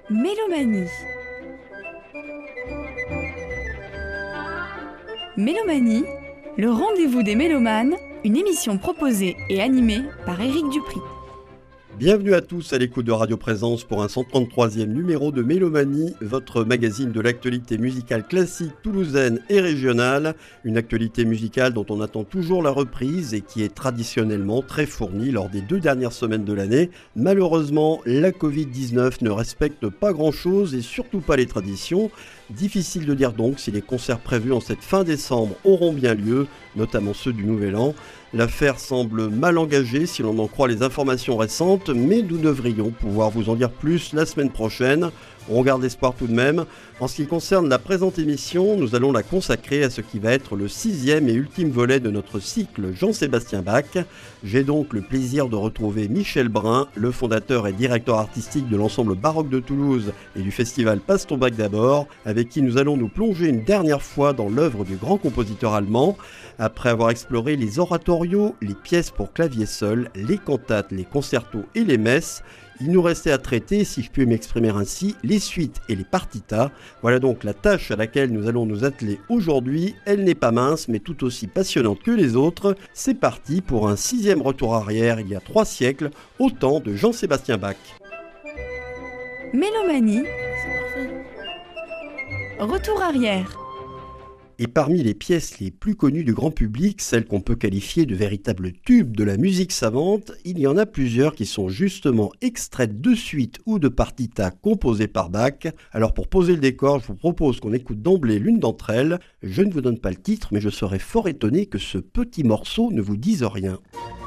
Mélomanie. Mélomanie, le rendez-vous des mélomanes, une émission proposée et animée par Éric Dupri. Bienvenue à tous à l'écoute de Radio Présence pour un 133e numéro de Mélomanie, votre magazine de l'actualité musicale classique toulousaine et régionale. Une actualité musicale dont on attend toujours la reprise et qui est traditionnellement très fournie lors des 2 dernières semaines de l'année. Malheureusement, la Covid-19 ne respecte pas grand-chose et surtout pas les traditions. Difficile de dire donc si les concerts prévus en cette fin décembre auront bien lieu, notamment ceux du Nouvel An. L'affaire semble mal engagée si l'on en croit les informations récentes, mais nous devrions pouvoir vous en dire plus la semaine prochaine. On garde l'espoir tout de même. En ce qui concerne la présente émission, nous allons la consacrer à ce qui va être le 6e et ultime volet de notre cycle Jean-Sébastien Bach. J'ai donc le plaisir de retrouver Michel Brun, le fondateur et directeur artistique de l'ensemble baroque de Toulouse et du festival Passe ton Bach d'abord, avec qui nous allons nous plonger une dernière fois dans l'œuvre du grand compositeur allemand. Après avoir exploré les oratorios, les pièces pour clavier seul, les cantates, les concertos et les messes, il nous restait à traiter, si je puis m'exprimer ainsi, les suites et les partitas. Voilà donc la tâche à laquelle nous allons nous atteler aujourd'hui. Elle n'est pas mince, mais tout aussi passionnante que les autres. C'est parti pour un 6e retour arrière il y a 3 siècles, au temps de Jean-Sébastien Bach. Mélomanie. Retour arrière. Et parmi les pièces les plus connues du grand public, celles qu'on peut qualifier de véritables tubes de la musique savante, il y en a plusieurs qui sont justement extraites de suites ou de partitas composées par Bach. Alors pour poser le décor, je vous propose qu'on écoute d'emblée l'une d'entre elles. Je ne vous donne pas le titre, mais je serais fort étonné que ce petit morceau ne vous dise rien.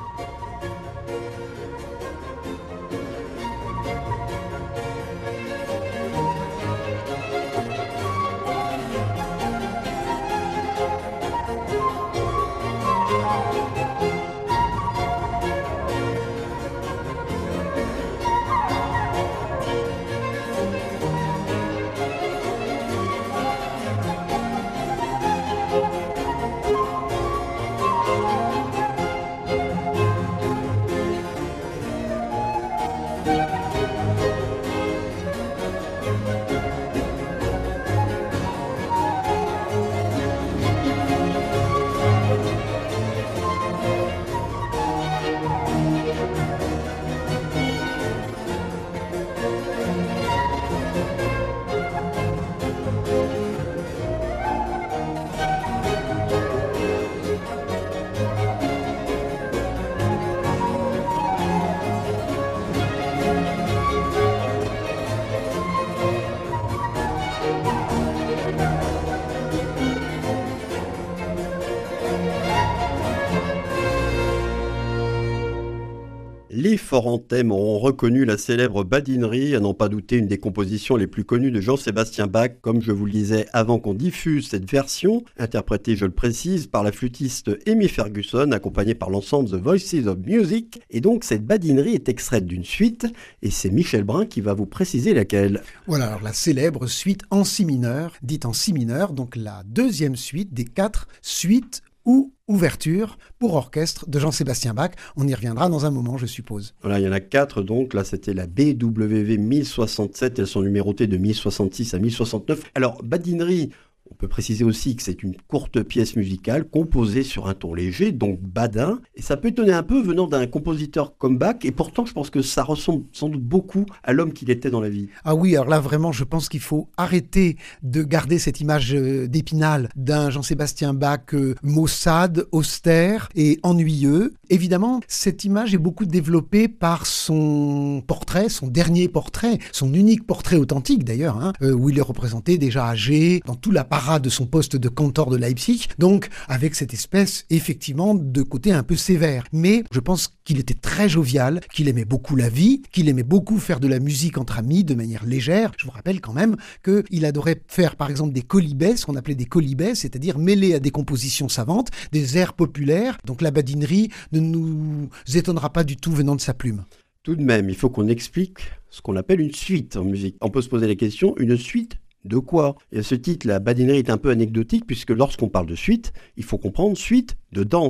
Les Foranthèmes auront reconnu la célèbre badinerie, à n'en pas douter une des compositions les plus connues de Jean-Sébastien Bach, comme je vous le disais avant qu'on diffuse cette version, interprétée, je le précise, par la flûtiste Amy Ferguson, accompagnée par l'ensemble The Voices of Music. Et donc cette badinerie est extraite d'une suite, et c'est Michel Brun qui va vous préciser laquelle. Voilà, alors la célèbre suite en si mineur, dite en si mineur, donc la 2e suite des 4 suites ou ouverture pour orchestre de Jean-Sébastien Bach. On y reviendra dans un moment, je suppose. Voilà, il y en a 4 donc. Là, c'était la BWV 1067. Elles sont numérotées de 1066 à 1069. Alors, badinerie, on peut préciser aussi que c'est une courte pièce musicale composée sur un ton léger, donc badin. Et ça peut étonner un peu venant d'un compositeur comme Bach. Et pourtant, je pense que ça ressemble sans doute beaucoup à l'homme qu'il était dans la vie. Ah oui, alors là, vraiment, je pense qu'il faut arrêter de garder cette image d'Épinal d'un Jean-Sébastien Bach maussade, austère et ennuyeux. Évidemment, cette image est beaucoup développée par son portrait, son dernier portrait, son unique portrait authentique d'ailleurs, où il est représenté déjà âgé, dans tout l'appareil de son poste de cantor de Leipzig, donc avec cette espèce effectivement de côté un peu sévère. Mais je pense qu'il était très jovial, qu'il aimait beaucoup la vie, qu'il aimait beaucoup faire de la musique entre amis de manière légère. Je vous rappelle quand même qu'il adorait faire par exemple des colibets, ce qu'on appelait des colibets, c'est-à-dire mêler à des compositions savantes, des airs populaires. Donc la badinerie ne nous étonnera pas du tout venant de sa plume. Tout de même, il faut qu'on explique ce qu'on appelle une suite en musique. On peut se poser la question, une suite de quoi ? Et à ce titre, la badinerie est un peu anecdotique puisque lorsqu'on parle de suite, il faut comprendre suite de danse.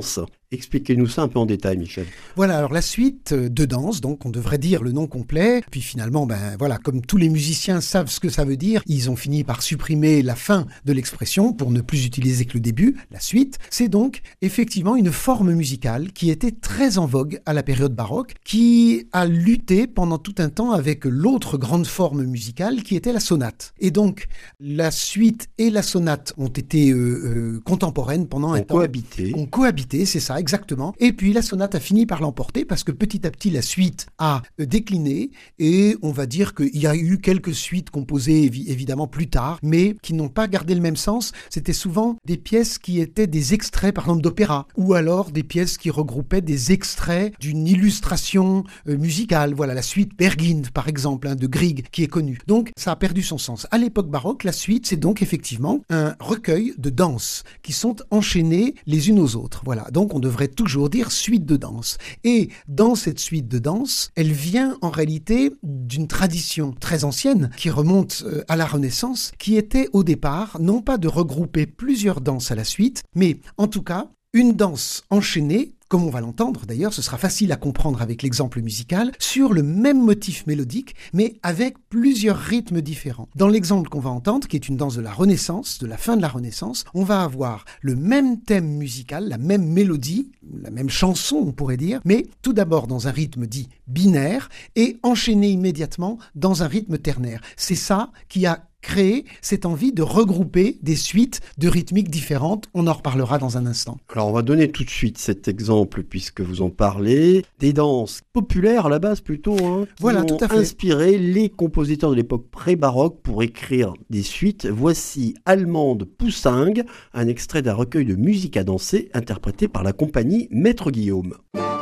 Expliquez-nous ça un peu en détail, Michel. Voilà, alors la suite de danse, donc on devrait dire le nom complet, puis finalement, comme tous les musiciens savent ce que ça veut dire, ils ont fini par supprimer la fin de l'expression pour ne plus utiliser que le début, la suite. C'est donc effectivement une forme musicale qui était très en vogue à la période baroque, qui a lutté pendant tout un temps avec l'autre grande forme musicale qui était la sonate. Et donc, la suite et la sonate ont été contemporaines pendant un temps. Ont cohabité, c'est ça, exactement. Et puis la sonate a fini par l'emporter parce que petit à petit la suite a décliné et on va dire qu'il y a eu quelques suites composées évidemment plus tard, mais qui n'ont pas gardé le même sens. C'était souvent des pièces qui étaient des extraits par exemple d'opéra ou alors des pièces qui regroupaient des extraits d'une illustration musicale. Voilà la suite Berghind par exemple de Grieg qui est connue. Donc ça a perdu son sens. À l'époque baroque, la suite c'est donc effectivement un recueil de danses qui sont enchaînées les unes aux autres. Voilà. Donc on devrait toujours dire suite de danse. Et dans cette suite de danse, elle vient en réalité d'une tradition très ancienne qui remonte à la Renaissance, qui était au départ non pas de regrouper plusieurs danses à la suite, mais en tout cas une danse enchaînée, comme on va l'entendre d'ailleurs, ce sera facile à comprendre avec l'exemple musical, sur le même motif mélodique, mais avec plusieurs rythmes différents. Dans l'exemple qu'on va entendre, qui est une danse de la Renaissance, de la fin de la Renaissance, on va avoir le même thème musical, la même mélodie, la même chanson on pourrait dire, mais tout d'abord dans un rythme dit binaire et enchaîné immédiatement dans un rythme ternaire. C'est ça qui a créer cette envie de regrouper des suites de rythmiques différentes. On en reparlera dans un instant. Alors on va donner tout de suite cet exemple puisque vous en parlez. Des danses populaires à la base plutôt, qui voilà, ont tout à fait. inspiré les compositeurs de l'époque pré-baroque pour écrire des suites. Voici Allemande Poussingue, un extrait d'un recueil de musique à danser interprété par la compagnie Maître Guillaume.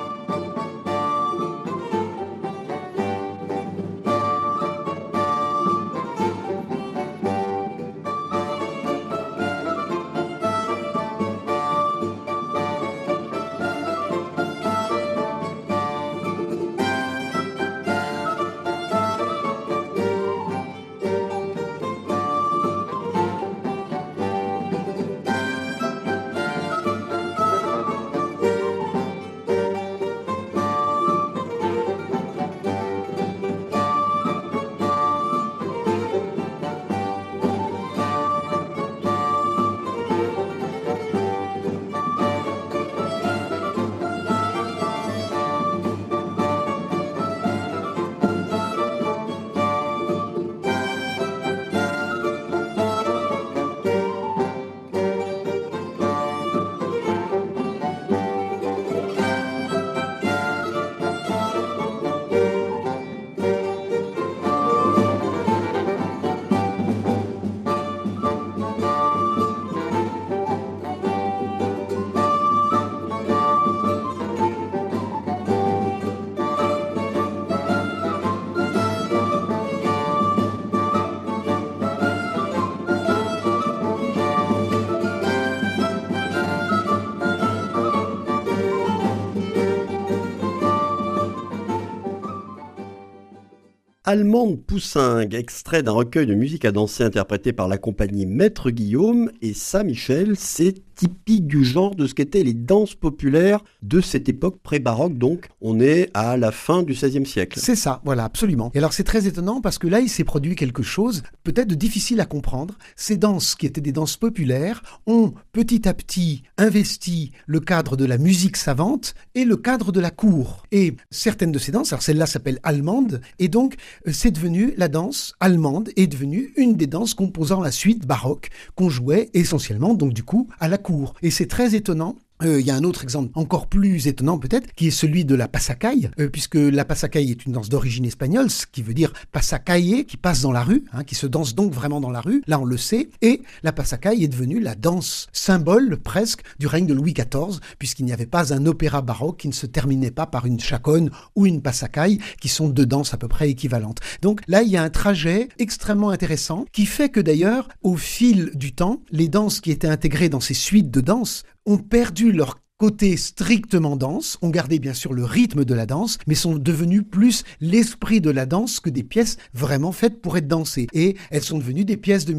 Allemande Poussingue, extrait d'un recueil de musique à danser interprété par la compagnie Maître Guillaume. Et ça, Michel, c'est typique du genre de ce qu'étaient les danses populaires de cette époque pré-baroque. Donc, on est à la fin du XVIe siècle. C'est ça, voilà, absolument. Et alors, c'est très étonnant parce que là, il s'est produit quelque chose peut-être de difficile à comprendre. Ces danses, qui étaient des danses populaires, ont petit à petit investi le cadre de la musique savante et le cadre de la cour. Et certaines de ces danses, alors celle-là s'appelle allemande, et donc, c'est devenu, la danse allemande est devenue une des danses composant la suite baroque qu'on jouait essentiellement, donc du coup, à la cour. Et c'est très étonnant. Il y a un autre exemple encore plus étonnant peut-être, qui est celui de la pasacaille, puisque la pasacaille est une danse d'origine espagnole, ce qui veut dire pasacaille, qui passe dans la rue, qui se danse donc vraiment dans la rue, là on le sait, et la pasacaille est devenue la danse symbole presque du règne de Louis XIV, puisqu'il n'y avait pas un opéra baroque qui ne se terminait pas par une chaconne ou une pasacaille, qui sont deux danses à peu près équivalentes. Donc là il y a un trajet extrêmement intéressant, qui fait que d'ailleurs, au fil du temps, les danses qui étaient intégrées dans ces suites de danse ont perdu leur côté strictement danse, ont gardé bien sûr le rythme de la danse, mais sont devenus plus l'esprit de la danse que des pièces vraiment faites pour être dansées. Et elles sont devenues des pièces de musique.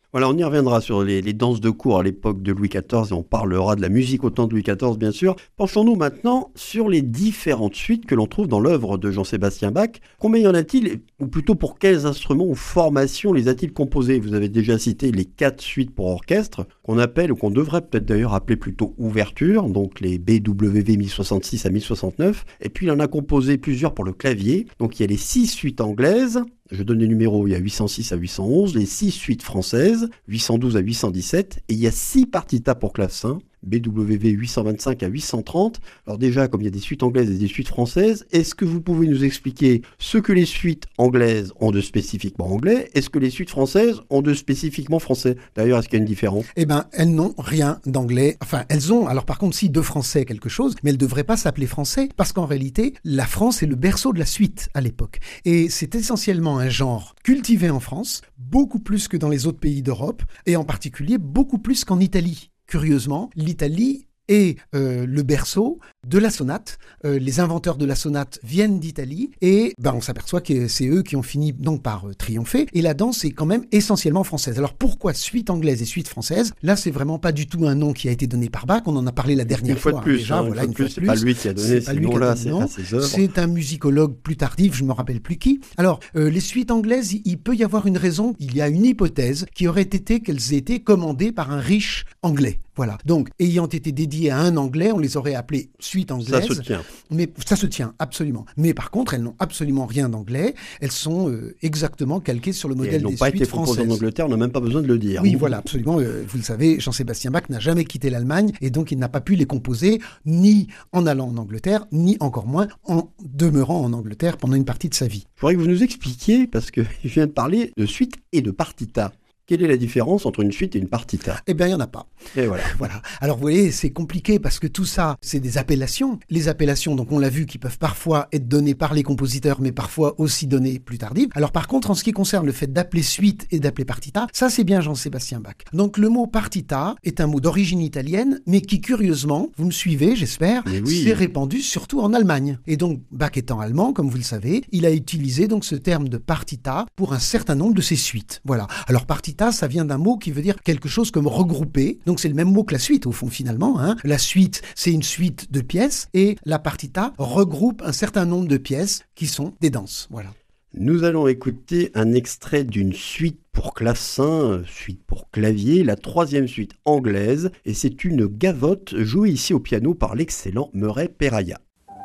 Voilà, on y reviendra sur les danses de cour à l'époque de Louis XIV et on parlera de la musique au temps de Louis XIV, bien sûr. Penchons-nous maintenant sur les différentes suites que l'on trouve dans l'œuvre de Jean-Sébastien Bach. Combien y en a-t-il, ou plutôt pour quels instruments ou formations les a-t-il composés? Vous avez déjà cité les 4 suites pour orchestre, qu'on appelle, ou qu'on devrait peut-être d'ailleurs appeler plutôt ouverture, donc les BWV 1066 à 1069. Et puis il en a composé plusieurs pour le clavier. Donc il y a les 6 suites anglaises. Je donne les numéros, il y a 806 à 811, les 6 suites françaises, 812 à 817, et il y a 6 partitas pour clavecin, BWV 825 à 830. Alors déjà, comme il y a des suites anglaises et des suites françaises, est-ce que vous pouvez nous expliquer ce que les suites anglaises ont de spécifiquement anglais? Est-ce que les suites françaises ont de spécifiquement français? D'ailleurs, est-ce qu'il y a une différence? Eh bien, elles n'ont rien d'anglais. Enfin, elles ont, alors par contre, si de français quelque chose, mais elles ne devraient pas s'appeler français, parce qu'en réalité, la France est le berceau de la suite à l'époque. Et c'est essentiellement un genre cultivé en France, beaucoup plus que dans les autres pays d'Europe, et en particulier beaucoup plus qu'en Italie. Curieusement, l'Italie est le berceau de la sonate. Les inventeurs de la sonate viennent d'Italie et on s'aperçoit que c'est eux qui ont fini donc par triompher. Et la danse est quand même essentiellement française. Alors pourquoi suite anglaise et suite française? Là, c'est vraiment pas du tout un nom qui a été donné par Bach. On en a parlé la dernière fois. Une fois de plus, déjà, voilà, une fois de plus. C'est pas lui qui a donné ces noms-là à ses œuvres. C'est un musicologue plus tardif, je ne me rappelle plus qui. Alors, les suites anglaises, il peut y avoir une raison. Il y a une hypothèse qui aurait été qu'elles aient été commandées par un riche anglais. Voilà. Donc, ayant été dédiées à un anglais, on les aurait appelées suites anglaises. Ça se tient. Mais ça se tient, absolument. Mais par contre, elles n'ont absolument rien d'anglais. Elles sont exactement calquées sur le modèle des suites françaises. Elles n'ont pas été proposées en Angleterre, on n'a même pas besoin de le dire. Oui, voilà, absolument. Vous le savez, Jean-Sébastien Bach n'a jamais quitté l'Allemagne et donc il n'a pas pu les composer ni en allant en Angleterre, ni encore moins en demeurant en Angleterre pendant une partie de sa vie. Je voudrais que vous nous expliquiez, parce qu'il vient de parler de suite et de partita. Quelle est la différence entre une suite et une partita? Eh bien, il n'y en a pas. Et voilà. Voilà. Alors, vous voyez, c'est compliqué parce que tout ça, c'est des appellations. Les appellations, donc on l'a vu, qui peuvent parfois être données par les compositeurs, mais parfois aussi données plus tardives. Alors, par contre, en ce qui concerne le fait d'appeler suite et d'appeler partita, ça, c'est bien Jean-Sébastien Bach. Donc, le mot partita est un mot d'origine italienne, mais qui, curieusement, vous me suivez, j'espère, s'est répandu surtout en Allemagne. Et donc, Bach étant allemand, comme vous le savez, il a utilisé donc ce terme de partita pour un certain nombre de ses suites. Voilà. Alors, partita, ça vient d'un mot qui veut dire quelque chose comme regrouper. Donc c'est le même mot que la suite au fond finalement. La suite, c'est une suite de pièces et la partita regroupe un certain nombre de pièces qui sont des danses. Voilà. Nous allons écouter un extrait d'une suite pour clavecin, suite pour clavier, la 3e suite anglaise, et c'est une gavotte jouée ici au piano par l'excellent Murray Peraya.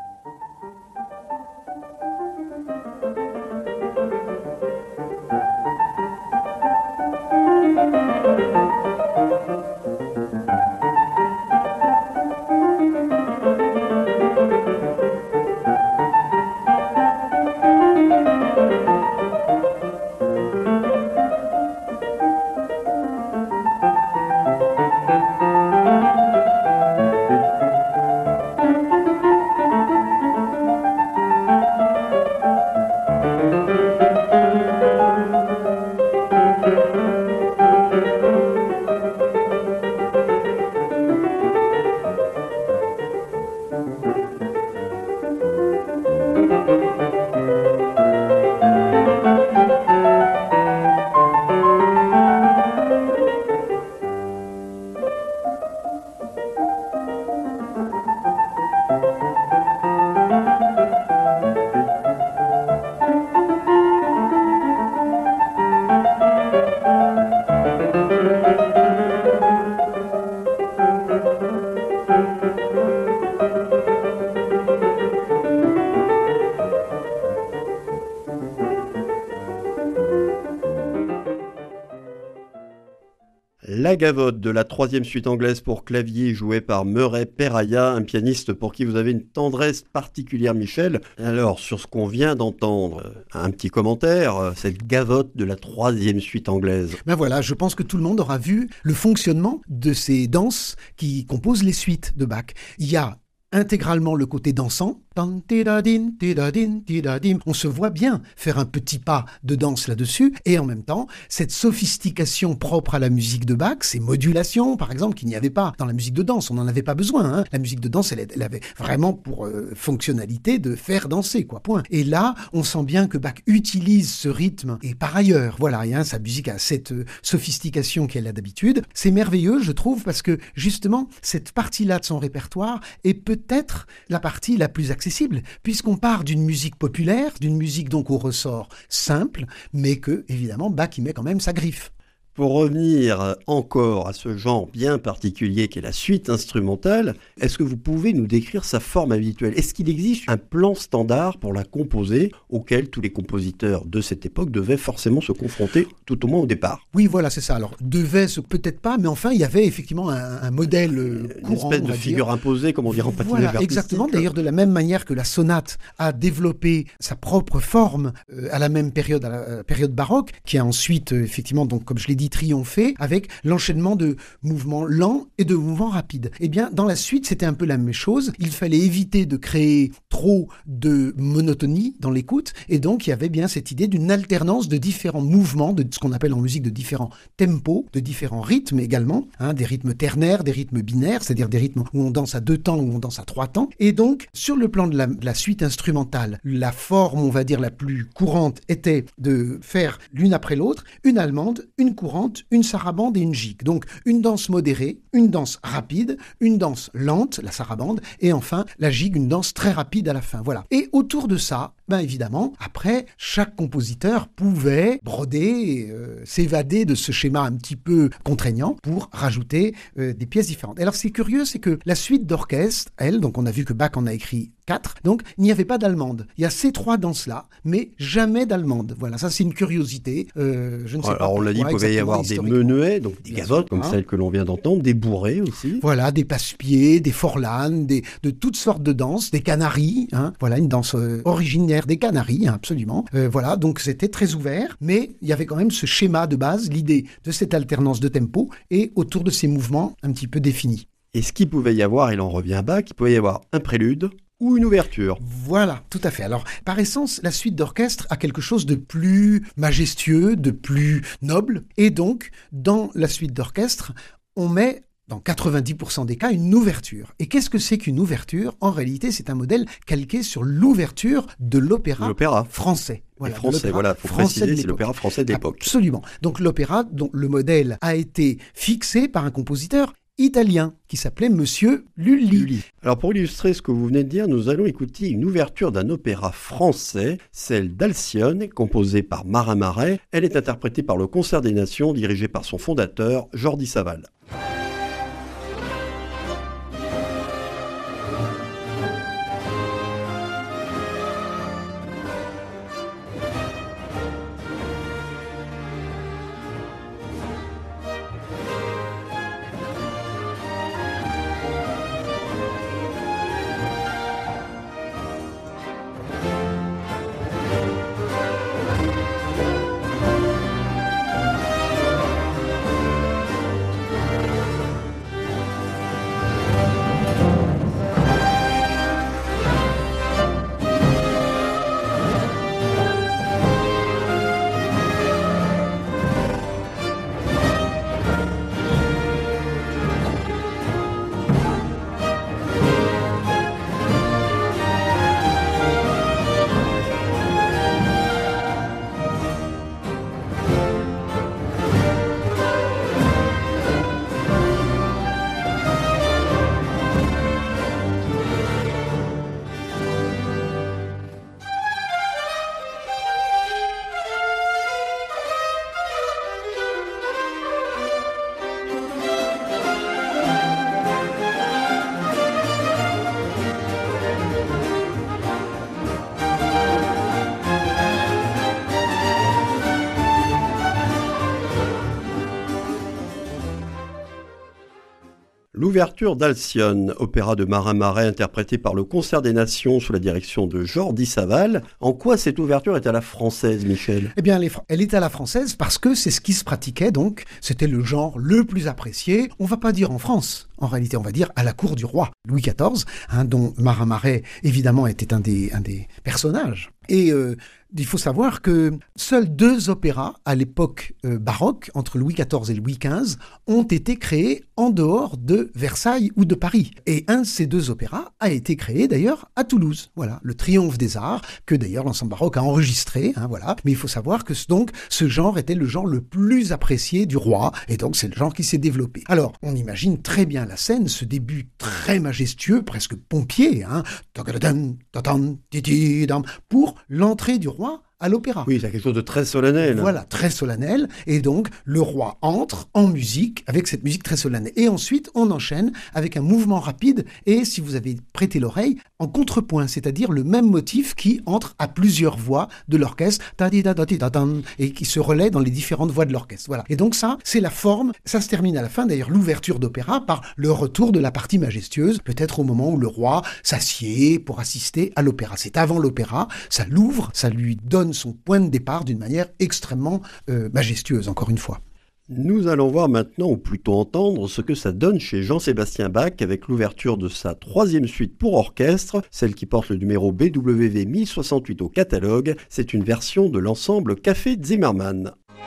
La gavotte de la 3e suite anglaise pour clavier jouée par Murray Peraya, un pianiste pour qui vous avez une tendresse particulière, Michel. Alors, sur ce qu'on vient d'entendre, un petit commentaire, cette gavotte de la 3e suite anglaise. Ben voilà, je pense que tout le monde aura vu le fonctionnement de ces danses qui composent les suites de Bach. Il y a intégralement le côté dansant, Tan, tidadin, tidadin, tidadim. On se voit bien faire un petit pas de danse là-dessus, et en même temps, cette sophistication propre à la musique de Bach, ces modulations, par exemple, qu'il n'y avait pas dans la musique de danse, on n'en avait pas besoin. Hein. La musique de danse, elle avait vraiment pour fonctionnalité de faire danser, quoi, point. Et là, on sent bien que Bach utilise ce rythme, et par ailleurs, voilà, hein, sa musique a cette sophistication qu'elle a d'habitude. C'est merveilleux, je trouve, parce que justement, cette partie-là de son répertoire est peut-être la partie la plus accessible, puisqu'on part d'une musique populaire, d'une musique donc au ressort simple, mais que, évidemment, Bach y met quand même sa griffe. Pour revenir encore à ce genre bien particulier qu'est la suite instrumentale, est-ce que vous pouvez nous décrire sa forme habituelle ? Est-ce qu'il existe un plan standard pour la composer auquel tous les compositeurs de cette époque devaient forcément se confronter, tout au moins au départ ? Oui, voilà, c'est ça. Alors, peut-être pas, mais enfin, il y avait effectivement un modèle courant. Une espèce de figure imposée, comme on dirait en patinage voilà, artistique. Exactement. D'ailleurs, de la même manière que la sonate a développé sa propre forme à la même période, à la période baroque, qui a ensuite, effectivement, donc, comme je l'ai dit, triomphé avec l'enchaînement de mouvements lents et de mouvements rapides. Eh bien, dans la suite, c'était un peu la même chose. Il fallait éviter de créer trop de monotonie dans l'écoute, et donc il y avait bien cette idée d'une alternance de différents mouvements, de ce qu'on appelle en musique de différents tempos, de différents rythmes également, hein, des rythmes ternaires, des rythmes binaires, c'est-à-dire des rythmes où on danse à 2 temps, où on danse à 3 temps. Et donc, sur le plan de la suite instrumentale, la forme, on va dire, la plus courante était de faire l'une après l'autre, une allemande, une courante, une sarabande et une gigue. Donc, une danse modérée, une danse rapide, une danse lente, la sarabande, et enfin, la gigue, une danse très rapide à la fin. Voilà. Et autour de ça, ben évidemment, après, chaque compositeur pouvait broder, s'évader de ce schéma un petit peu contraignant pour rajouter des pièces différentes. Alors, ce qui est curieux, c'est que la suite d'orchestre, elle, donc on a vu que Bach en a écrit 4, donc il n'y avait pas d'allemande. Il y a ces 3 danses-là, mais jamais d'allemande. Voilà, ça c'est une curiosité. Je ne sais pas. Alors on l'a dit, il pouvait y avoir des menuets, donc des gavottes, comme celles que l'on vient d'entendre, des bourrées aussi. Voilà, des passe-pieds, des forlanes, de toutes sortes de danses, des canaries. Hein, voilà, une danse originaire des Canaries, hein, absolument. Voilà, donc c'était très ouvert, mais il y avait quand même ce schéma de base, l'idée de cette alternance de tempo, et autour de ces mouvements un petit peu définis. Et ce qu'il pouvait y avoir, il en revient à Bach, il pouvait y avoir un prélude ou une ouverture. Voilà, tout à fait. Alors, par essence, la suite d'orchestre a quelque chose de plus majestueux, de plus noble, et donc, dans la suite d'orchestre, on met dans 90% des cas, une ouverture. Et qu'est-ce que c'est qu'une ouverture ? En réalité, c'est un modèle calqué sur l'ouverture de l'opéra français. Voilà, français, voilà, faut préciser, c'est l'opéra français de l'époque. Absolument. Donc l'opéra, dont le modèle a été fixé par un compositeur italien qui s'appelait Monsieur Lully. Alors pour illustrer ce que vous venez de dire, nous allons écouter une ouverture d'un opéra français, celle d'Alcyone, composée par Marin Marais. Elle est interprétée par le Concert des Nations, dirigé par son fondateur, Jordi Savall. L'ouverture d'Alcyone, opéra de Marin Marais interprété par le Concert des Nations sous la direction de Jordi Savall. En quoi cette ouverture est à la française, Michel ? Eh bien, elle est à la française parce que c'est ce qui se pratiquait, donc c'était le genre le plus apprécié. On va pas dire en France en réalité, on va dire, à la cour du roi Louis XIV, dont Marin Marais, évidemment, était un des personnages. Et il faut savoir que seuls 2 opéras à l'époque baroque, entre Louis XIV et Louis XV, ont été créés en dehors de Versailles ou de Paris. Et un de ces 2 opéras a été créé d'ailleurs à Toulouse. Voilà, le Triomphe des Arts, que d'ailleurs l'ensemble baroque a enregistré. Voilà. Mais il faut savoir que donc ce genre était le genre le plus apprécié du roi, et donc c'est le genre qui s'est développé. Alors, on imagine très bien la scène, ce début très majestueux, presque pompier, pour l'entrée du roi à l'opéra. Oui, c'est quelque chose de très solennel. Voilà, très solennel. Et donc, le roi entre en musique, avec cette musique très solennelle. Et ensuite, on enchaîne avec un mouvement rapide, et si vous avez prêté l'oreille, en contrepoint, c'est-à-dire le même motif qui entre à plusieurs voix de l'orchestre, et qui se relaie dans les différentes voix de l'orchestre. Voilà. Et donc ça, c'est la forme. Ça se termine à la fin, d'ailleurs, l'ouverture d'opéra par le retour de la partie majestueuse, peut-être au moment où le roi s'assied pour assister à l'opéra. C'est avant l'opéra, ça l'ouvre, ça lui donne son point de départ d'une manière extrêmement majestueuse, encore une fois. Nous allons voir maintenant, ou plutôt entendre, ce que ça donne chez Jean-Sébastien Bach avec l'ouverture de sa 3e suite pour orchestre, celle qui porte le numéro BWV 1068 au catalogue. C'est une version de l'ensemble Café Zimmermann.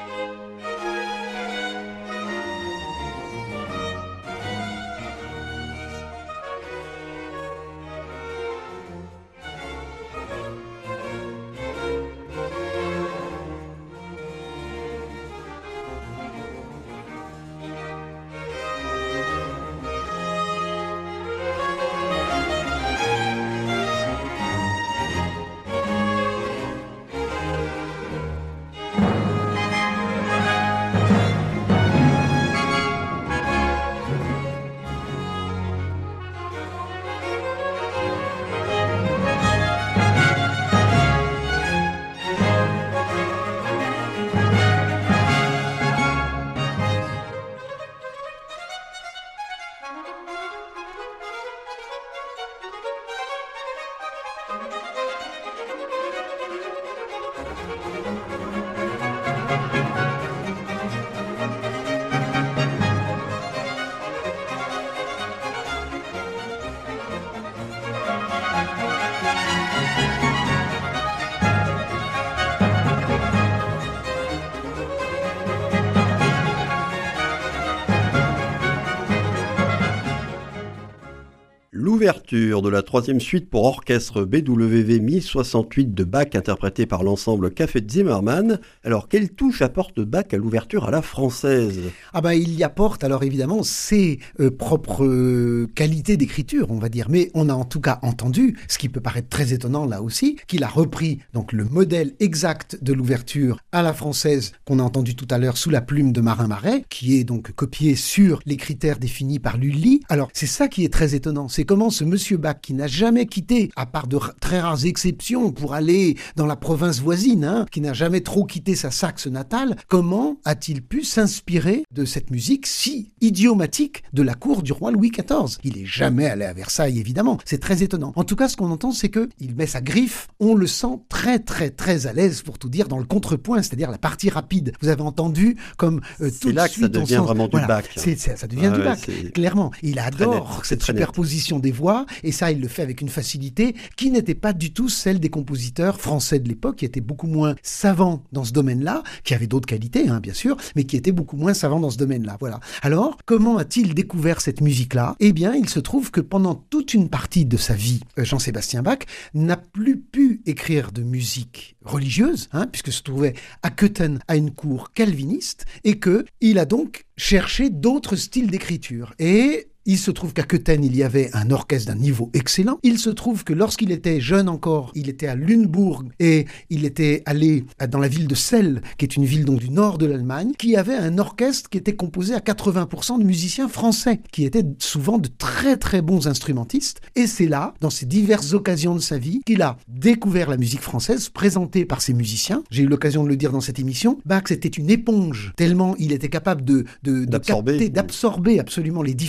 L'ouverture de la 3e suite pour orchestre BWV 1068 de Bach interprétée par l'ensemble Café Zimmermann. Alors, quelle touche apporte Bach à l'ouverture à la française ? Il y apporte alors évidemment ses propres qualités d'écriture, on va dire. Mais on a en tout cas entendu, ce qui peut paraître très étonnant là aussi, qu'il a repris donc le modèle exact de l'ouverture à la française qu'on a entendu tout à l'heure sous la plume de Marin Marais, qui est donc copié sur les critères définis par Lully. Alors, c'est ça qui est très étonnant. C'est comment ce monsieur Bach, qui n'a jamais quitté, à part de très rares exceptions pour aller dans la province voisine, qui n'a jamais trop quitté sa Saxe natale, comment a-t-il pu s'inspirer de cette musique si idiomatique de la cour du roi Louis XIV ? Il n'est jamais allé à Versailles, évidemment. C'est très étonnant. En tout cas, ce qu'on entend, c'est qu'il met sa griffe. On le sent très, très, très à l'aise, pour tout dire, dans le contrepoint, c'est-à-dire la partie rapide. Vous avez entendu comme tout de suite... C'est là que ça devient vraiment du Bach. Ça devient du Bach, clairement. Il adore cette superposition des voix, et ça, il le fait avec une facilité qui n'était pas du tout celle des compositeurs français de l'époque, qui étaient beaucoup moins savants dans ce domaine-là, qui avaient d'autres qualités, bien sûr, mais qui étaient beaucoup moins savants dans ce domaine-là. Voilà. Alors, comment a-t-il découvert cette musique-là ? Eh bien, il se trouve que pendant toute une partie de sa vie, Jean-Sébastien Bach n'a plus pu écrire de musique religieuse, puisque se trouvait à Köthen, à une cour calviniste, et qu'il a donc cherché d'autres styles d'écriture. Et il se trouve qu'à Köthen, il y avait un orchestre d'un niveau excellent. Il se trouve que lorsqu'il était jeune encore, il était à Lunebourg et il était allé dans la ville de Celle, qui est une ville donc du nord de l'Allemagne, qui avait un orchestre qui était composé à 80% de musiciens français, qui étaient souvent de très très bons instrumentistes. Et c'est là, dans ces diverses occasions de sa vie, qu'il a découvert la musique française présentée par ces musiciens. J'ai eu l'occasion de le dire dans cette émission. Bach, c'était une éponge, tellement il était capable d'absorber absolument les différents styles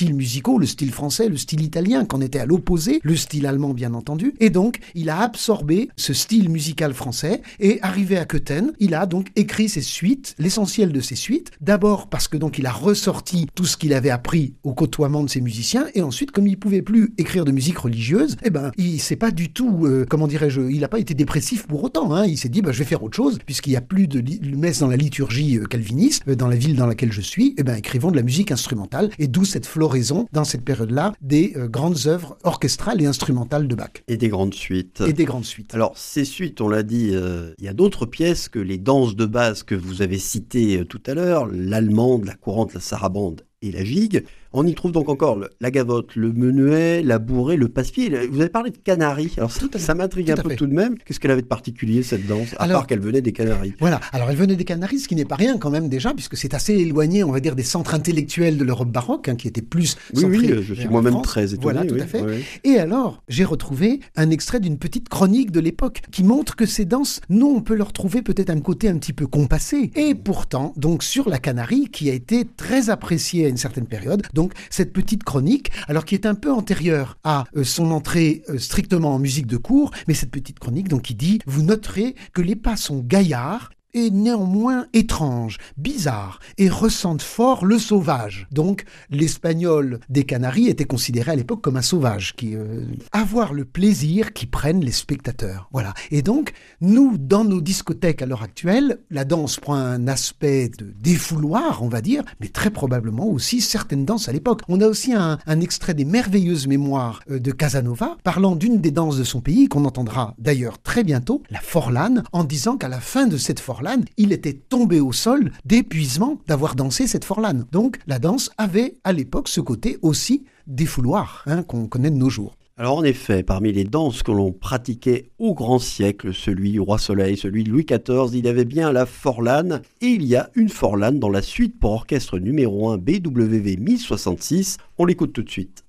styles musicaux, le style français, le style italien, qu'on était à l'opposé, le style allemand bien entendu. Et donc, il a absorbé ce style musical français et arrivé à Köthen, il a donc écrit ses suites, l'essentiel de ses suites. D'abord parce que donc il a ressorti tout ce qu'il avait appris au côtoiement de ses musiciens, et ensuite, comme il pouvait plus écrire de musique religieuse, il s'est pas du tout, il n'a pas été dépressif pour autant. Il s'est dit, je vais faire autre chose, puisqu'il n'y a plus de messe dans la liturgie calviniste, dans la ville dans laquelle je suis, écrivons de la musique instrumentale, et d'où cette floraison, dans cette période-là, des grandes œuvres orchestrales et instrumentales de Bach. Et des grandes suites. Alors, ces suites, on l'a dit, il y a d'autres pièces que les danses de base que vous avez citées tout à l'heure, l'allemande, la courante, la sarabande et la gigue. On y trouve donc encore la gavotte, le menuet, la bourrée, le passe-pied. Vous avez parlé de Canaries. Alors ça m'intrigue un peu tout de même. Qu'est-ce qu'elle avait de particulier, cette danse, à part qu'elle venait des Canaries? Voilà, alors elle venait des Canaries, ce qui n'est pas rien quand même déjà, puisque c'est assez éloigné, on va dire, des centres intellectuels de l'Europe baroque, qui étaient plus centrés. Oui, je suis moi-même très étonné. Voilà, tout à fait. Oui. Et alors, j'ai retrouvé un extrait d'une petite chronique de l'époque qui montre que ces danses, nous, on peut leur trouver peut-être un côté un petit peu compassé. Et pourtant, donc sur la Canarie, qui a été très appréciée à une certaine période, donc cette petite chronique, alors qui est un peu antérieure à son entrée strictement en musique de cour, mais cette petite chronique donc qui dit: vous noterez que les pas sont gaillards et néanmoins étranges, bizarres, et ressentent fort le sauvage. Donc, l'espagnol des Canaries était considéré à l'époque comme un sauvage, qui avoir le plaisir qui prennent les spectateurs. Voilà. Et donc, nous, dans nos discothèques à l'heure actuelle, la danse prend un aspect de défouloir, on va dire, mais très probablement aussi certaines danses à l'époque. On a aussi un extrait des merveilleuses mémoires de Casanova, parlant d'une des danses de son pays, qu'on entendra d'ailleurs très bientôt, la forlane, en disant qu'à la fin de cette forlane, il était tombé au sol d'épuisement d'avoir dansé cette forlane. Donc la danse avait à l'époque ce côté aussi défouloir qu'on connaît de nos jours. Alors en effet, parmi les danses que l'on pratiquait au grand siècle, celui du Roi Soleil, celui de Louis XIV, il y avait bien la forlane, et il y a une forlane dans la suite pour orchestre numéro 1 BWV 1066. On l'écoute tout de suite.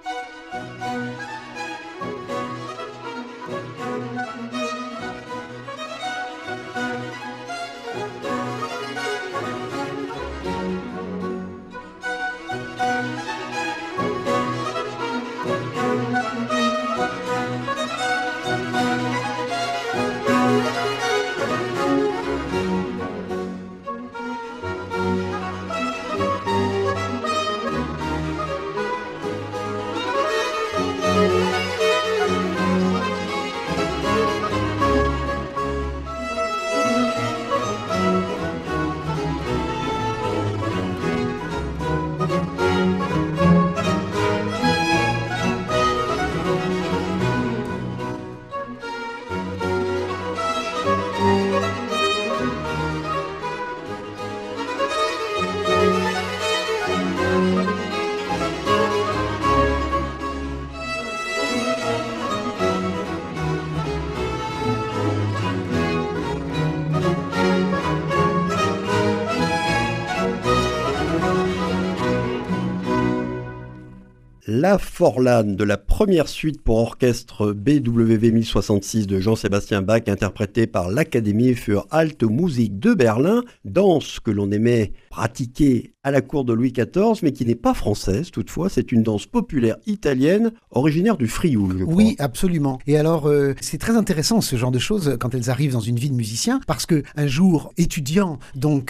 La forlane de la première suite pour orchestre BWV 1066 de Jean-Sébastien Bach, interprétée par l'Académie für Alte Musik de Berlin, danse que l'on aimait pratiquer à la cour de Louis XIV, mais qui n'est pas française toutefois, c'est une danse populaire italienne, originaire du Frioul, je crois. Oui, absolument. Et alors, c'est très intéressant ce genre de choses quand elles arrivent dans une vie de musicien, parce que un jour, étudiant donc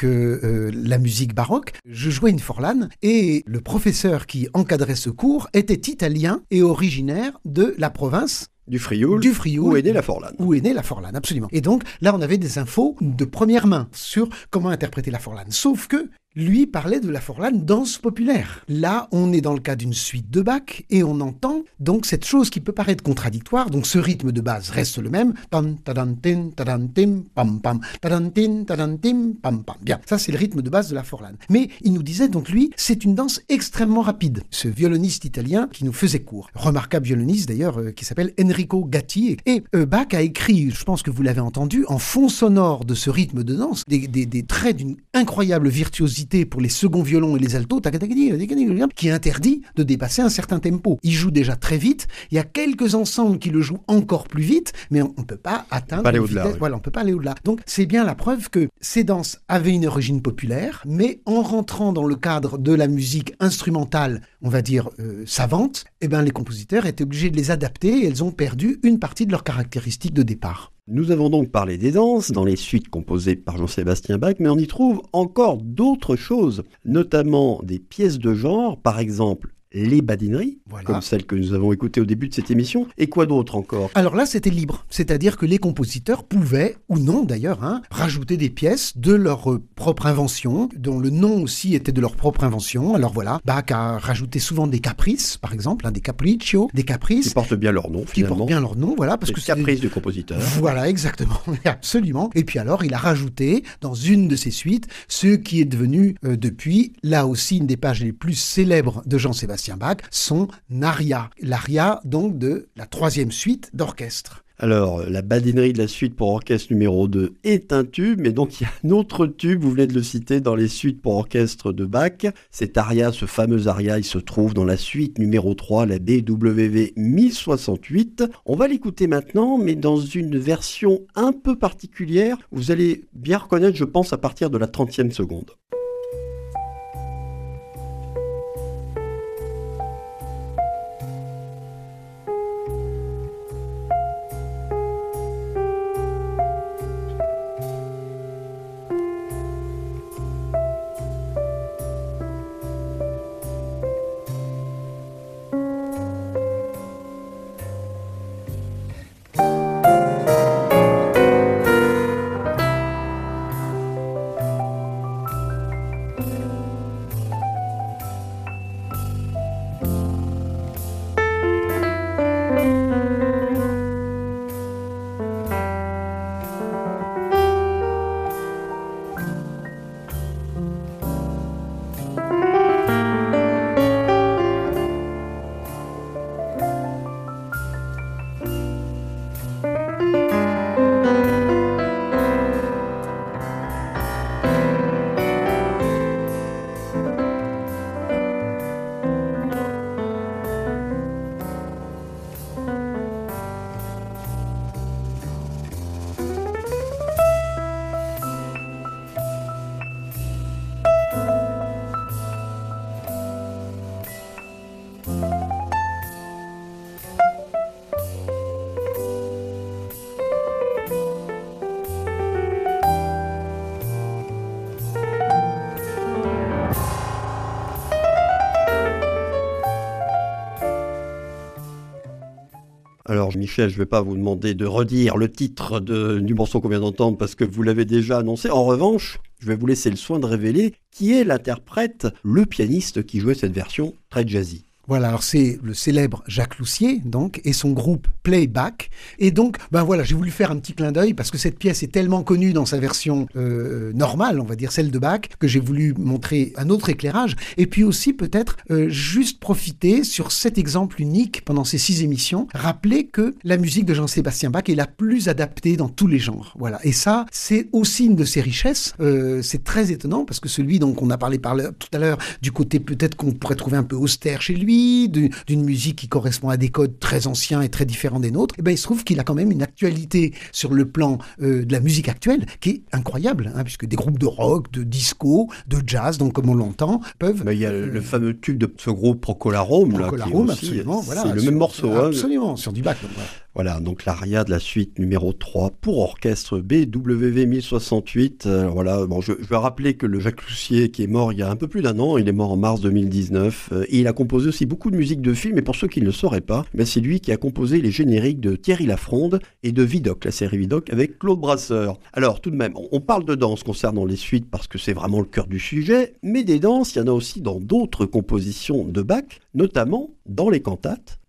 la musique baroque, je jouais une forlane, et le professeur qui encadrait ce cours était italien et originaire de la province du Frioul, où est née la forlane. Où est née la forlane, absolument. Et donc, là, on avait des infos de première main sur comment interpréter la forlane. Sauf que lui parlait de la forlane danse populaire. Là, on est dans le cas d'une suite de Bach et on entend donc cette chose qui peut paraître contradictoire. Donc ce rythme de base reste le même. Tan, tadantin, tadantim, pam, pam, tadantin, tadantim, pam, pam. Bien, ça c'est le rythme de base de la forlane. Mais il nous disait donc lui, c'est une danse extrêmement rapide. Ce violoniste italien qui nous faisait cours. Remarquable violoniste d'ailleurs qui s'appelle Enrico Gatti. Et Bach a écrit, je pense que vous l'avez entendu, en fond sonore de ce rythme de danse, des traits d'une incroyable virtuosité virtuosité pour les seconds violons et les altos, qui interdit de dépasser un certain tempo. Il joue déjà très vite, il y a quelques ensembles qui le jouent encore plus vite, mais on ne peut pas atteindre une vitesse. Oui. Voilà, on ne peut pas aller au-delà. Donc c'est bien la preuve que ces danses avaient une origine populaire, mais en rentrant dans le cadre de la musique instrumentale, on va dire savante, eh ben, les compositeurs étaient obligés de les adapter et elles ont perdu une partie de leurs caractéristiques de départ. Nous avons donc parlé des danses dans les suites composées par Jean-Sébastien Bach, mais on y trouve encore d'autres choses, notamment des pièces de genre, par exemple les badineries, Voilà. comme celles que nous avons écoutées au début de cette émission, et quoi d'autre encore ? Alors là, c'était libre, c'est-à-dire que les compositeurs pouvaient, ou non d'ailleurs, rajouter des pièces de leur propre invention, dont le nom aussi était de leur propre invention. Alors voilà, Bach a rajouté souvent des caprices, par exemple, des capriccio, des caprices. Qui portent bien leur nom, Qui finalement. portent bien leur nom, voilà. Parce Les que c'est caprices du compositeur. Voilà, exactement, absolument. Et puis alors, il a rajouté dans une de ses suites ce qui est devenu depuis, là aussi, une des pages les plus célèbres de Jean-Sébastien Bach, son aria. L'aria, donc, de la 3e suite d'orchestre. Alors, la badinerie de la suite pour orchestre numéro 2 est un tube, mais donc il y a un autre tube, vous venez de le citer, dans les suites pour orchestre de Bach. Cet aria, ce fameux aria, il se trouve dans la suite numéro 3, la BWV 1068. On va l'écouter maintenant, mais dans une version un peu particulière. Vous allez bien reconnaître, je pense, à partir de la 30e seconde. Alors Michel, je ne vais pas vous demander de redire le titre du morceau qu'on vient d'entendre parce que vous l'avez déjà annoncé. En revanche, je vais vous laisser le soin de révéler qui est l'interprète, le pianiste qui jouait cette version très jazzy. Voilà, alors c'est le célèbre Jacques Loussier, donc, et son groupe Playback. Et donc, ben voilà, j'ai voulu faire un petit clin d'œil parce que cette pièce est tellement connue dans sa version normale, on va dire celle de Bach, que j'ai voulu montrer un autre éclairage. Et puis aussi, peut-être, juste profiter sur cet exemple unique pendant ces 6 émissions, rappeler que la musique de Jean-Sébastien Bach est la plus adaptée dans tous les genres. Voilà. Et ça, c'est aussi une de ses richesses. C'est très étonnant parce que celui dont on a parlé tout à l'heure, du côté peut-être qu'on pourrait trouver un peu austère chez lui, d'une musique qui correspond à des codes très anciens et très différents des nôtres, et ben il se trouve qu'il a quand même une actualité sur le plan de la musique actuelle qui est incroyable, puisque des groupes de rock, de disco, de jazz, donc comme on l'entend, peuvent... Il y a le fameux tube de ce groupe Procolarum, Procolarum, là, qui est aussi, absolument, voilà, c'est le même morceau. Absolument, sur du Bach. Donc, voilà. Voilà, donc l'aria de la suite numéro 3 pour orchestre BWV 1068. Voilà, bon, je vais rappeler que le Jacques Loussier, qui est mort il y a un peu plus d'1 an, il est mort en mars 2019, et il a composé aussi beaucoup de musique de films, et pour ceux qui ne le sauraient pas, c'est lui qui a composé les génériques de Thierry Lafronde et de Vidocq, la série Vidocq, avec Claude Brasseur. Alors, tout de même, on parle de danse concernant les suites parce que c'est vraiment le cœur du sujet, mais des danses, il y en a aussi dans d'autres compositions de Bach, notamment dans les cantates.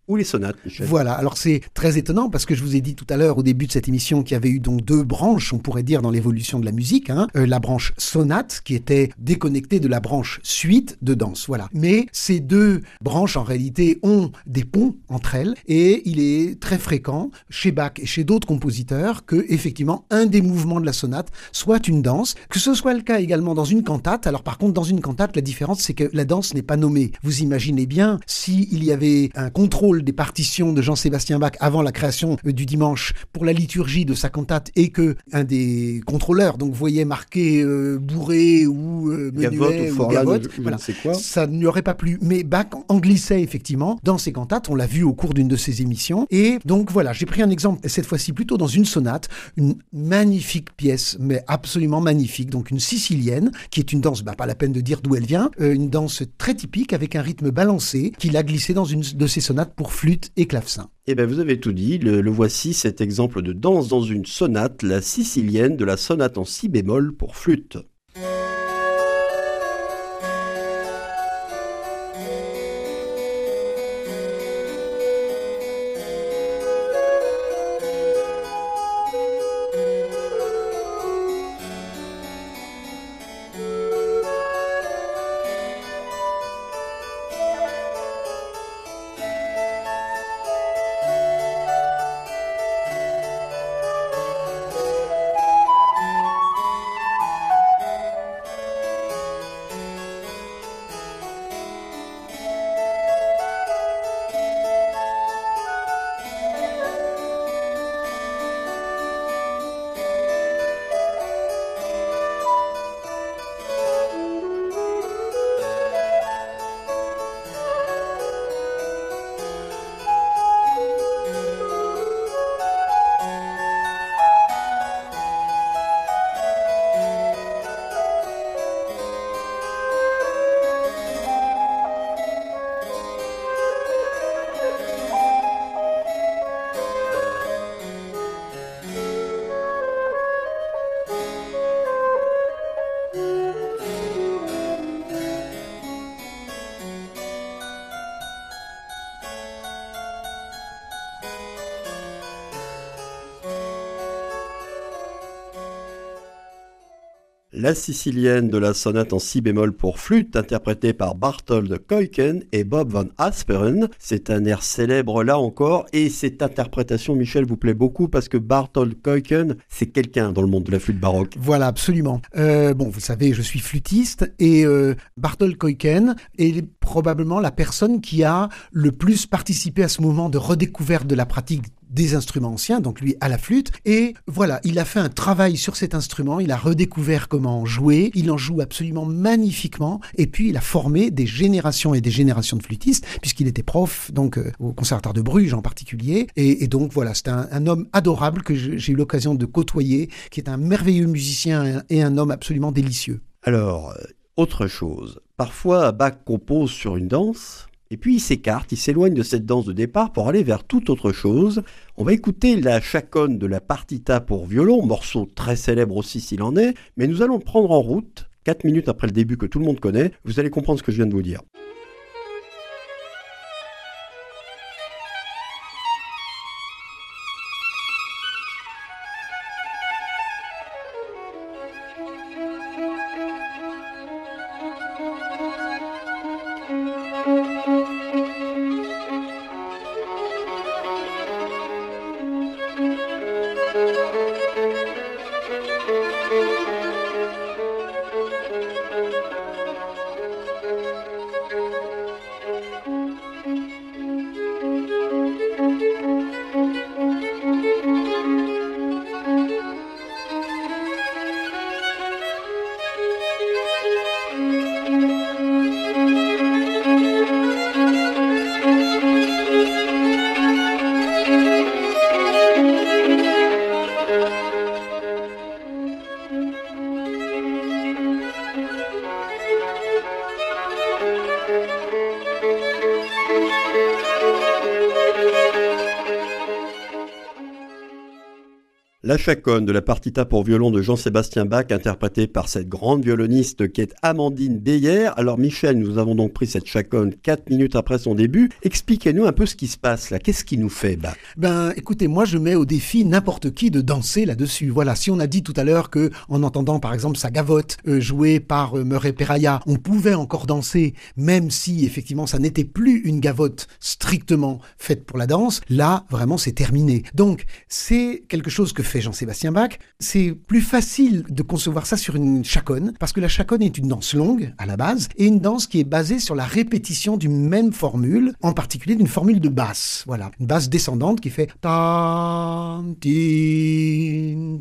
ou les sonates, Michel. Voilà, alors c'est très étonnant parce que je vous ai dit tout à l'heure au début de cette émission qu'il y avait eu donc deux branches, on pourrait dire, dans l'évolution de la musique. La branche sonate qui était déconnectée de la branche suite de danse, voilà. Mais ces deux branches en réalité ont des ponts entre elles et il est très fréquent chez Bach et chez d'autres compositeurs que effectivement un des mouvements de la sonate soit une danse, que ce soit le cas également dans une cantate. Alors par contre dans une cantate la différence c'est que la danse n'est pas nommée. Vous imaginez bien s'il y avait un contrôle des partitions de Jean-Sébastien Bach avant la création du dimanche pour la liturgie de sa cantate et que un des contrôleurs donc voyait marqué bourré ou menuet ou gavotte, voilà, ça ne lui aurait pas plu. Mais Bach en glissait effectivement dans ses cantates, on l'a vu au cours d'une de ses émissions. Et donc voilà, j'ai pris un exemple cette fois-ci plutôt dans une sonate, une magnifique pièce, mais absolument magnifique, donc une sicilienne qui est une danse, pas la peine de dire d'où elle vient, une danse très typique avec un rythme balancé qu'il a glissé dans une de ses sonates pour flûte et clavecin. Eh bien, vous avez tout dit. Le voici, cet exemple de danse dans une sonate, la sicilienne de la sonate en si bémol pour flûte. La sicilienne de la sonate en si bémol pour flûte, interprétée par Barthold Kuyken et Bob van Asperen. C'est un air célèbre là encore, et cette interprétation, Michel, vous plaît beaucoup parce que Barthold Kuyken, c'est quelqu'un dans le monde de la flûte baroque. Voilà, absolument. Vous savez, je suis flûtiste et Barthold Kuyken est probablement la personne qui a le plus participé à ce mouvement de redécouverte de la pratique des instruments anciens, donc lui à la flûte. Et voilà, il a fait un travail sur cet instrument, il a redécouvert comment jouer, il en joue absolument magnifiquement, et puis il a formé des générations et des générations de flûtistes, puisqu'il était prof, donc au Conservatoire de Bruges en particulier. Et donc voilà, c'est un homme adorable que j'ai eu l'occasion de côtoyer, qui est un merveilleux musicien et un homme absolument délicieux. Alors, autre chose, parfois Bach compose sur une danse, et puis il s'écarte, il s'éloigne de cette danse de départ pour aller vers toute autre chose. On va écouter la chaconne de la partita pour violon, morceau très célèbre aussi s'il en est, mais nous allons le prendre en route, 4 minutes après le début que tout le monde connaît. Vous allez comprendre ce que je viens de vous dire. La chaconne de la partita pour violon de Jean-Sébastien Bach, interprétée par cette grande violoniste qui est Amandine Beyer. Alors Michel, nous avons donc pris cette chaconne 4 minutes après son début. Expliquez-nous un peu ce qui se passe là. Qu'est-ce qui nous fait Bach ? Écoutez, moi je mets au défi n'importe qui de danser là-dessus. Voilà, si on a dit tout à l'heure que en entendant par exemple sa gavotte jouée par Murray Peraya, on pouvait encore danser, même si effectivement ça n'était plus une gavotte strictement faite pour la danse, là vraiment c'est terminé. Donc c'est quelque chose que fait Jean-Sébastien Bach. C'est plus facile de concevoir ça sur une chaconne, parce que la chaconne est une danse longue à la base, et une danse qui est basée sur la répétition d'une même formule, en particulier d'une formule de basse. Voilà, une basse descendante qui fait ta tin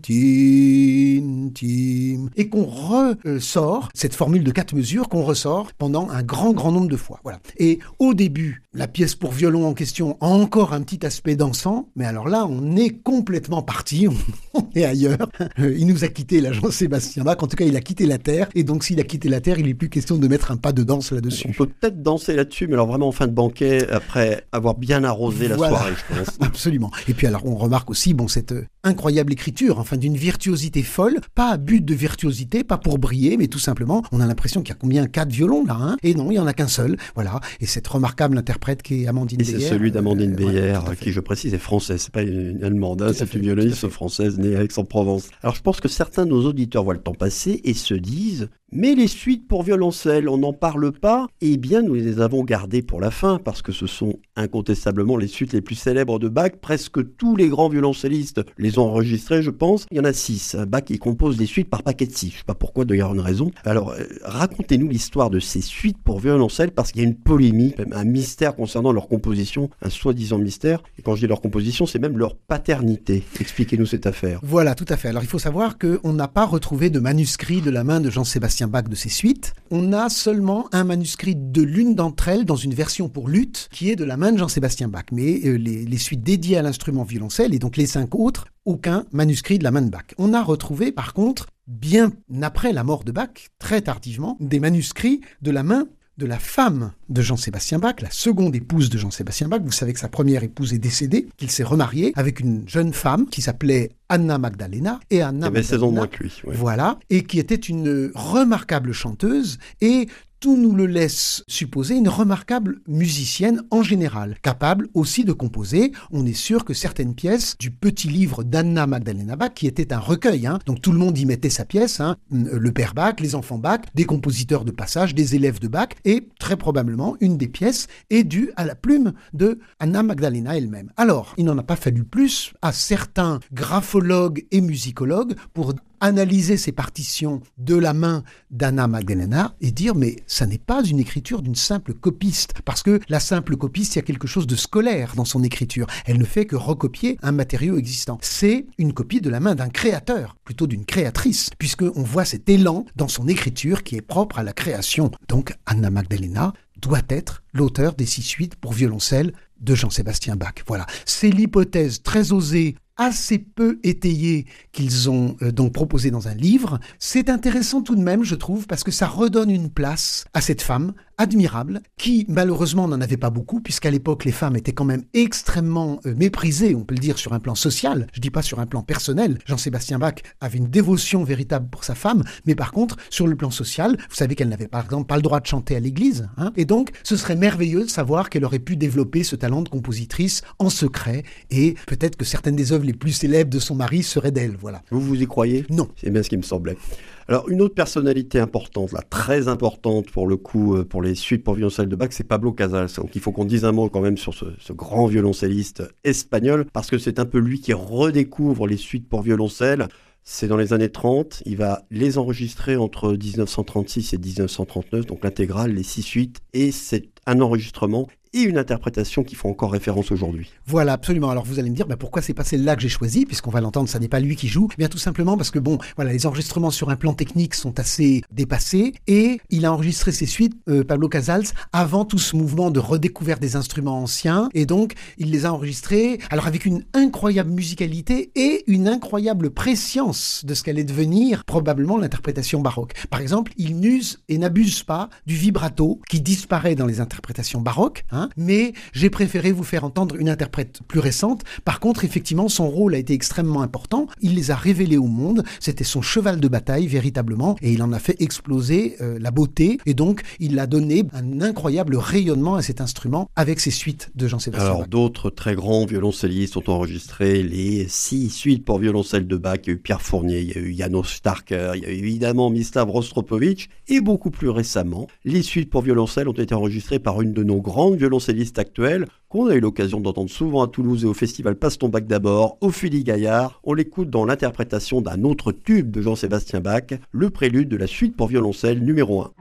tin tim, et qu'on ressort, cette formule de 4 mesures qu'on ressort pendant un grand nombre de fois. Voilà. Et au début, la pièce pour violon en question a encore un petit aspect dansant, mais alors là, on est complètement parti, on est ailleurs. Il nous a quitté, là, Jean-Sébastien Bach. En tout cas, il a quitté la terre. Et donc, s'il a quitté la terre, il n'est plus question de mettre un pas de danse là-dessus. On peut peut-être danser là-dessus, mais alors vraiment en fin de banquet, après avoir bien arrosé la soirée, je pense. Absolument. Et puis alors, on remarque aussi, cette incroyable écriture, enfin d'une virtuosité folle, pas à but de virtuosité, pas pour briller, mais tout simplement, on a l'impression qu'il y a combien 4 violons là, hein. Et non, il n'y en a qu'un seul. Voilà. Et cette remarquable interprète qui est Amandine Beyer. Et c'est celui d'Amandine Beyer, qui, je précise, est française. C'est pas une allemande, hein, c'est une violoniste française née à Aix-en-Provence. Alors je pense que certains de nos auditeurs voient le temps passer et se disent « Mais les suites pour violoncelle, on n'en parle pas ?» Eh bien, nous les avons gardées pour la fin, parce que ce sont incontestablement les suites les plus célèbres de Bach. Presque tous les grands violoncellistes les ont enregistrées, je pense. Il y en a 6. Bach, il compose des suites par paquet de 6. Je ne sais pas pourquoi, il doit y avoir une raison. Alors, racontez-nous l'histoire de ces suites pour violoncelle, parce qu'il y a une polémique, même un mystère concernant leur composition, un soi-disant mystère. Et quand je dis leur composition, c'est même leur paternité. Expliquez-nous cette affaire. Voilà, tout à fait. Alors, il faut savoir qu'on n'a pas retrouvé de manuscrit de la main de Jean-Sébastien Bach de ces suites. On a seulement un manuscrit de l'une d'entre elles dans une version pour luth qui est de la main de Jean-Sébastien Bach. Mais les suites dédiées à l'instrument violoncelle et donc les 5 autres, aucun manuscrit de la main de Bach. On a retrouvé par contre, bien après la mort de Bach, très tardivement, des manuscrits de la main de la femme de Jean-Sébastien Bach, la seconde épouse de Jean-Sébastien Bach. Vous savez que sa première épouse est décédée, qu'il s'est remarié avec une jeune femme qui s'appelait Anna Magdalena. Et Anna Magdalena, 16 ans de moins que lui. Ouais. Voilà, et qui était une remarquable chanteuse et tout nous le laisse supposer une remarquable musicienne en général, capable aussi de composer. On est sûr que certaines pièces du petit livre d'Anna Magdalena Bach, qui était un recueil, hein, donc tout le monde y mettait sa pièce, hein, le père Bach, les enfants Bach, des compositeurs de passage, des élèves de Bach, et très probablement une des pièces est due à la plume de Anna Magdalena elle-même. Alors, il n'en a pas fallu plus à certains graphologues et musicologues pour analyser ces partitions de la main d'Anna Magdalena et dire mais ça n'est pas une écriture d'une simple copiste, parce que la simple copiste, il y a quelque chose de scolaire dans son écriture. Elle ne fait que recopier un matériau existant. C'est une copie de la main d'un créateur, plutôt d'une créatrice, puisqu'on voit cet élan dans son écriture qui est propre à la création. Donc Anna Magdalena doit être l'auteur des 6 suites pour violoncelle de Jean-Sébastien Bach. Voilà, c'est l'hypothèse très osée, assez peu étayée qu'ils ont donc proposée dans un livre. C'est intéressant tout de même, je trouve, parce que ça redonne une place à cette femme admirable, qui malheureusement n'en avait pas beaucoup, puisqu'à l'époque les femmes étaient quand même extrêmement méprisées, on peut le dire sur un plan social, je dis pas sur un plan personnel. Jean-Sébastien Bach avait une dévotion véritable pour sa femme, mais par contre, sur le plan social, vous savez qu'elle n'avait par exemple pas le droit de chanter à l'église, hein, et donc ce serait merveilleux de savoir qu'elle aurait pu développer ce talent de compositrice en secret, et peut-être que certaines des œuvres les plus célèbres de son mari seraient d'elle, voilà. Vous y croyez ? Non. C'est bien ce qui me semblait. Alors, une autre personnalité importante, là, très importante pour le coup, pour les suites pour violoncelle de Bach, c'est Pablo Casals. Donc, il faut qu'on dise un mot quand même sur ce grand violoncelliste espagnol, parce que c'est un peu lui qui redécouvre les suites pour violoncelle. C'est dans les années 30, il va les enregistrer entre 1936 et 1939, donc l'intégrale, les 6 suites, et c'est un enregistrement et une interprétation qui font encore référence aujourd'hui. Voilà, absolument. Alors vous allez me dire, pourquoi c'est pas celle-là que j'ai choisie, puisqu'on va l'entendre, ça n'est pas lui qui joue. Eh bien tout simplement parce que les enregistrements sur un plan technique sont assez dépassés, et il a enregistré ses suites, Pablo Casals, avant tout ce mouvement de redécouverte des instruments anciens, et donc il les a enregistrés, alors avec une incroyable musicalité et une incroyable prescience de ce qu'allait devenir probablement l'interprétation baroque. Par exemple, il n'use et n'abuse pas du vibrato qui disparaît dans les interprétations baroques, hein, hein, mais j'ai préféré vous faire entendre une interprète plus récente. Par contre, effectivement, son rôle a été extrêmement important. Il les a révélés au monde. C'était son cheval de bataille, véritablement, et il en a fait exploser la beauté. Et donc, il a donné un incroyable rayonnement à cet instrument avec ses suites de Jean-Sébastien Bach. Alors, d'autres très grands violoncellistes ont enregistré les 6 suites pour violoncelle de Bach. Il y a eu Pierre Fournier, il y a eu János Starker, il y a eu évidemment Mislav Rostropovitch, et beaucoup plus récemment, les suites pour violoncelle ont été enregistrées par une de nos grandes violoncellistes actuelles, qu'on a eu l'occasion d'entendre souvent à Toulouse et au festival Passe ton Bach d'abord, Ophélie Gaillard. On l'écoute dans l'interprétation d'un autre tube de Jean-Sébastien Bach, le prélude de la suite pour violoncelle numéro 1.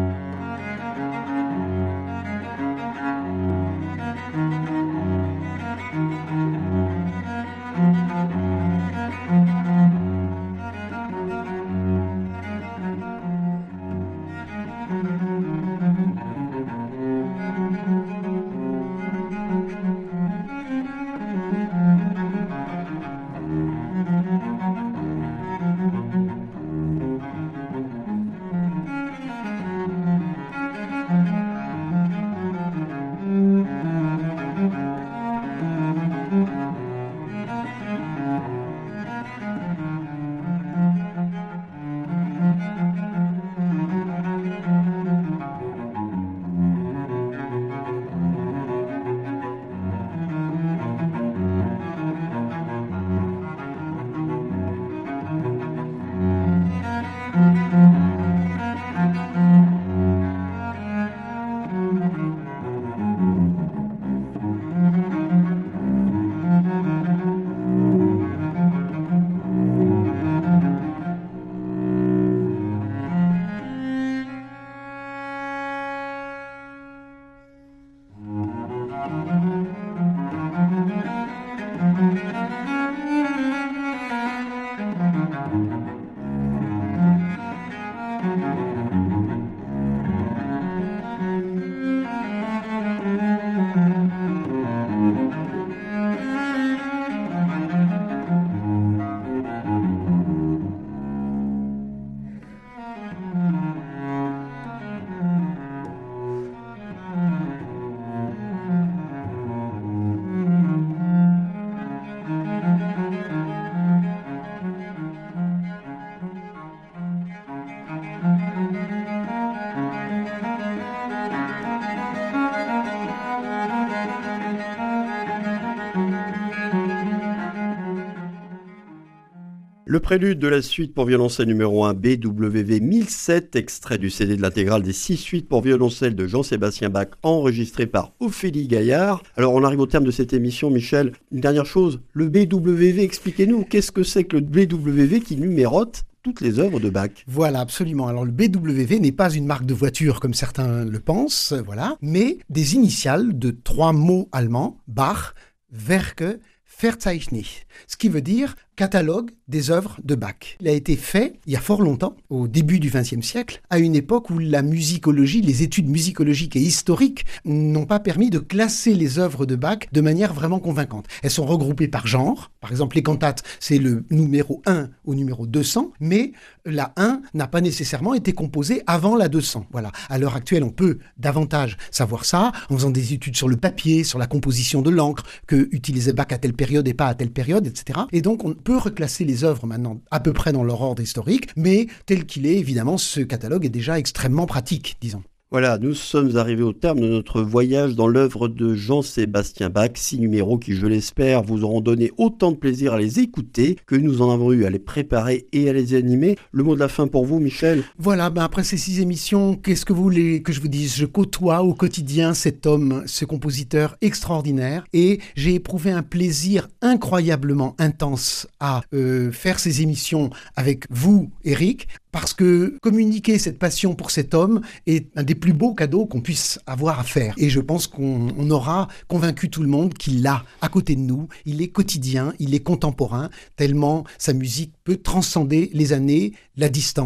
Le prélude de la suite pour violoncelle numéro 1 BWV 1007, extrait du CD de l'intégrale des 6 suites pour violoncelle de Jean-Sébastien Bach, enregistré par Ophélie Gaillard. Alors on arrive au terme de cette émission, Michel. Une dernière chose, le BWV, expliquez-nous, qu'est-ce que c'est que le BWV qui numérote toutes les œuvres de Bach? Voilà, absolument. Alors le BWV n'est pas une marque de voiture comme certains le pensent, voilà, mais des initiales de 3 mots allemands, Bach, Werke, Verzeichnis, ce qui veut dire catalogue des œuvres de Bach. Il a été fait il y a fort longtemps, au début du XXe siècle, à une époque où la musicologie, les études musicologiques et historiques n'ont pas permis de classer les œuvres de Bach de manière vraiment convaincante. Elles sont regroupées par genre. Par exemple, les cantates, c'est le numéro 1 au numéro 200, mais la 1 n'a pas nécessairement été composée avant la 200. Voilà. À l'heure actuelle, on peut davantage savoir ça en faisant des études sur le papier, sur la composition de l'encre, que utilisait Bach à telle période et pas à telle période, etc. Et donc, on peut reclasser les œuvres maintenant à peu près dans leur ordre historique, mais tel qu'il est, évidemment, ce catalogue est déjà extrêmement pratique, disons. Voilà, nous sommes arrivés au terme de notre voyage dans l'œuvre de Jean-Sébastien Bach, 6 numéros qui, je l'espère, vous auront donné autant de plaisir à les écouter que nous en avons eu à les préparer et à les animer. Le mot de la fin pour vous, Michel? Voilà, après ces 6 émissions, qu'est-ce que vous voulez que je vous dise? Je côtoie au quotidien cet homme, ce compositeur extraordinaire, et j'ai éprouvé un plaisir incroyablement intense à faire ces émissions avec vous, Eric, parce que communiquer cette passion pour cet homme est un des plus beaux cadeaux qu'on puisse avoir à faire. Et je pense qu'on aura convaincu tout le monde qu'il l'a à côté de nous. Il est quotidien, il est contemporain, tellement sa musique peut transcender les années, la distance.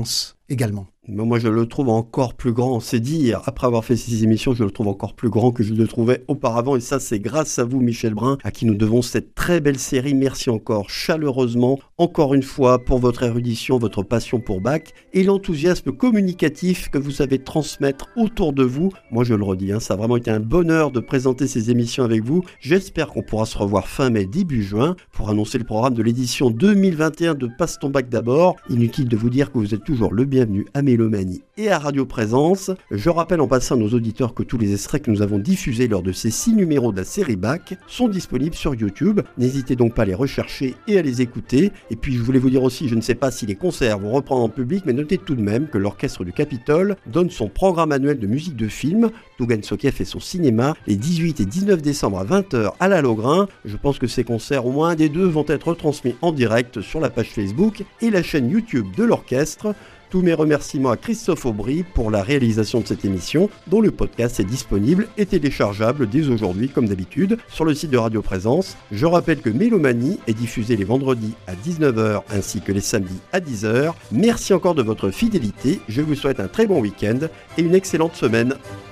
également. Moi, je le trouve encore plus grand, c'est dire. Après avoir fait ces émissions, je le trouve encore plus grand que je le trouvais auparavant. Et ça, c'est grâce à vous, Michel Brun, à qui nous devons cette très belle série. Merci encore chaleureusement, encore une fois, pour votre érudition, votre passion pour Bach et l'enthousiasme communicatif que vous savez transmettre autour de vous. Moi, je le redis, ça a vraiment été un bonheur de présenter ces émissions avec vous. J'espère qu'on pourra se revoir fin mai, début juin, pour annoncer le programme de l'édition 2021 de Passe ton Bach d'abord. Inutile de vous dire que vous êtes toujours le bienvenu à Mélomanie et à Radio Présence. Je rappelle en passant à nos auditeurs que tous les extraits que nous avons diffusés lors de ces 6 numéros de la série Bach sont disponibles sur YouTube. N'hésitez donc pas à les rechercher et à les écouter. Et puis je voulais vous dire aussi, je ne sais pas si les concerts vont reprendre en public, mais notez tout de même que l'Orchestre du Capitole donne son programme annuel de musique de film. Tougan Sokiev et son cinéma les 18 et 19 décembre à 20h à la Logrin. Je pense que ces concerts, au moins un des deux, vont être retransmis en direct sur la page Facebook et la chaîne YouTube de l'orchestre. Tous mes remerciements à Christophe Aubry pour la réalisation de cette émission, dont le podcast est disponible et téléchargeable dès aujourd'hui, comme d'habitude, sur le site de Radio Présence. Je rappelle que Mélomanie est diffusée les vendredis à 19h ainsi que les samedis à 10h. Merci encore de votre fidélité, je vous souhaite un très bon week-end et une excellente semaine.